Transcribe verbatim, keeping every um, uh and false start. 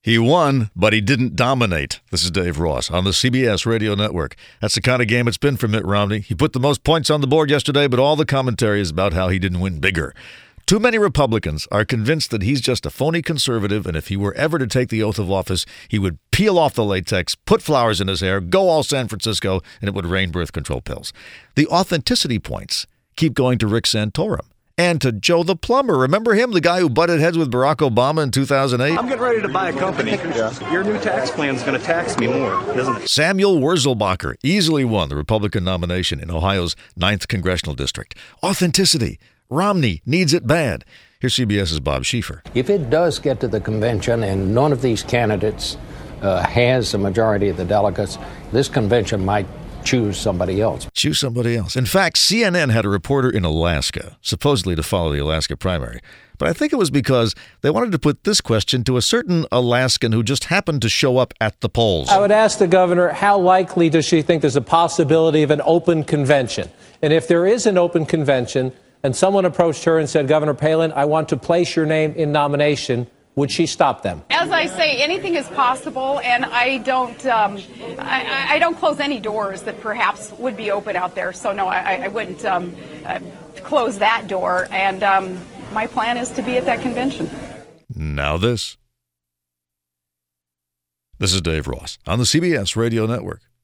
He won, but he didn't dominate. This is Dave Ross on the C B S Radio Network. That's the kind of game it's been for Mitt Romney. He put the most points on the board yesterday, but all the commentary is about how he didn't win bigger. Too many Republicans are convinced that he's just a phony conservative, and if he were ever to take the oath of office, he would peel off the latex, put flowers in his hair, go all San Francisco, and it would rain birth control pills. The authenticity points keep going to Rick Santorum. And to Joe the plumber. Remember him, the guy who butted heads with Barack Obama in two thousand eight? I'm getting ready to buy a company. Yeah. Your new tax plan is going to tax me more, isn't it? Samuel Wurzelbacher easily won the Republican nomination in Ohio's ninth Congressional District. Authenticity. Romney needs it bad. Here's CBS's Bob Schieffer. If it does get to the convention and none of these candidates uh, has a majority of the delegates, this convention might choose somebody else. Choose somebody else. In fact, C N N had a reporter in Alaska, supposedly to follow the Alaska primary. But I think it was because they wanted to put this question to a certain Alaskan who just happened to show up at the polls. I would ask the governor, how likely does she think there's a possibility of an open convention? And if there is an open convention and someone approached her and said, Governor Palin, I want to place your name in nomination, would she stop them? As I say, anything is possible, and I don't, um, I, I don't close any doors that perhaps would be open out there. So no, I, I wouldn't um, uh, close that door. And um, my plan is to be at that convention. Now this. This is Dave Ross on the C B S Radio Network.